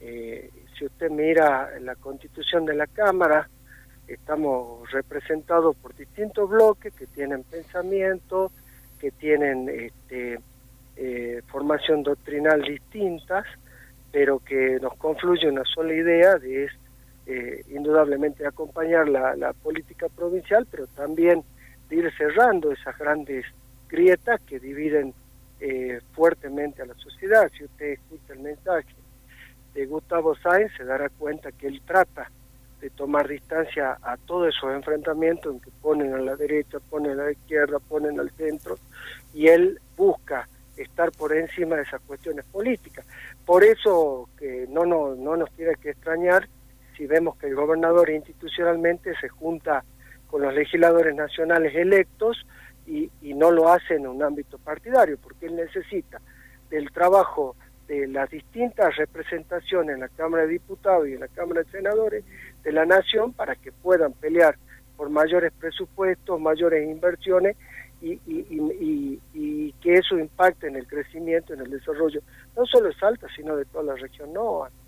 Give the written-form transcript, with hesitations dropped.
Si usted mira la constitución de la Cámara, estamos representados por distintos bloques que tienen pensamiento, que tienen formación doctrinal distintas, pero que nos confluye una sola idea de indudablemente acompañar la política provincial, pero también de ir cerrando esas grandes grietas que dividen fuertemente a la sociedad. Si usted escucha el mensaje de Gustavo Sáenz, se dará cuenta que él trata de tomar distancia a todos esos enfrentamientos en que ponen a la derecha, ponen a la izquierda, ponen al centro, y él busca estar por encima de esas cuestiones políticas. Por eso que no nos tiene que extrañar si vemos que el gobernador institucionalmente se junta con los legisladores nacionales electos y no lo hace en un ámbito partidario, porque él necesita del trabajo de las distintas representaciones en la Cámara de Diputados y en la Cámara de Senadores de la Nación para que puedan pelear por mayores presupuestos, mayores inversiones y que eso impacte en el crecimiento, en el desarrollo, no solo de Salta, sino de toda la región NOA.